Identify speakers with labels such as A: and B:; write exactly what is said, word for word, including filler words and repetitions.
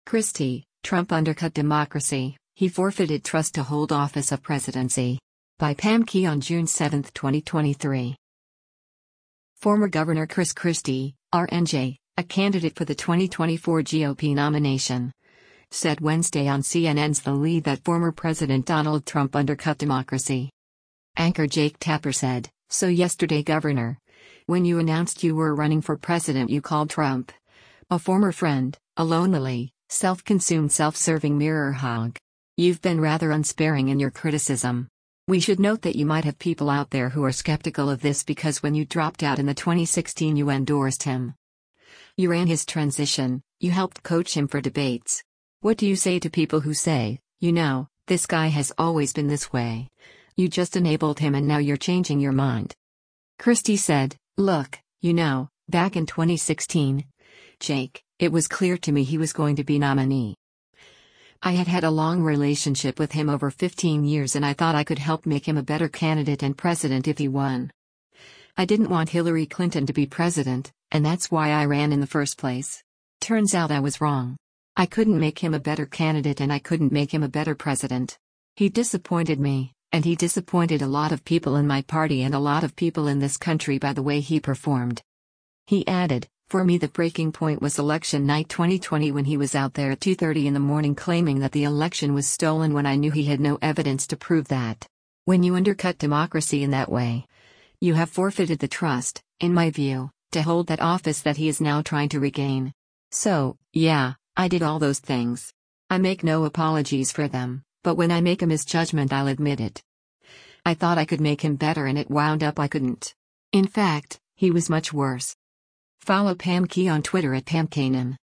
A: Christie, Trump undercut democracy, he forfeited trust to hold office of presidency. By Pam Key on June seventh, twenty twenty-three. Former Governor Chris Christie, R N J, a candidate for the twenty twenty-four G O P nomination, said Wednesday on C N N's The Lead that former President Donald Trump undercut democracy. Anchor Jake Tapper said, "So yesterday, Governor, when you announced you were running for president, you called Trump a former friend, a lonely, self-consumed, self-serving mirror hog. You've been rather unsparing in your criticism. We should note that you might have people out there who are skeptical of this because when you dropped out in the twenty sixteen you endorsed him. You ran his transition, you helped coach him for debates. What do you say to people who say, you know, this guy has always been this way? You just enabled him and now you're changing your mind." Christie said, "Look, you know, back in twenty sixteen, Jake, it was clear to me he was going to be nominee. I had had a long relationship with him over fifteen years and I thought I could help make him a better candidate and president if he won. I didn't want Hillary Clinton to be president, and that's why I ran in the first place. Turns out I was wrong. I couldn't make him a better candidate and I couldn't make him a better president. He disappointed me, and he disappointed a lot of people in my party and a lot of people in this country by the way he performed." He added, "For me the breaking point was election night twenty twenty when he was out there at two thirty in the morning claiming that the election was stolen when I knew he had no evidence to prove that. When you undercut democracy in that way, you have forfeited the trust, in my view, to hold that office that he is now trying to regain. So, yeah, I did all those things. I make no apologies for them, but when I make a misjudgment I'll admit it. I thought I could make him better and it wound up I couldn't. In fact, he was much worse." Follow Pam Key on Twitter at Pam Kanan.